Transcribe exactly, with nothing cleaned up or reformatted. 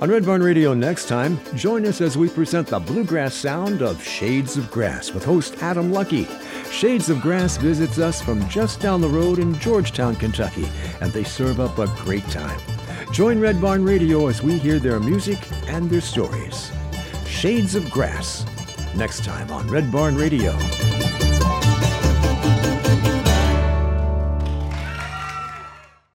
On Red Barn Radio next time, join us as we present the bluegrass sound of Shades of Grass with host Adam Lucky. Shades of Grass visits us from just down the road in Georgetown, Kentucky, and they serve up a great time. Join Red Barn Radio as we hear their music and their stories. Shades of Grass, next time on Red Barn Radio.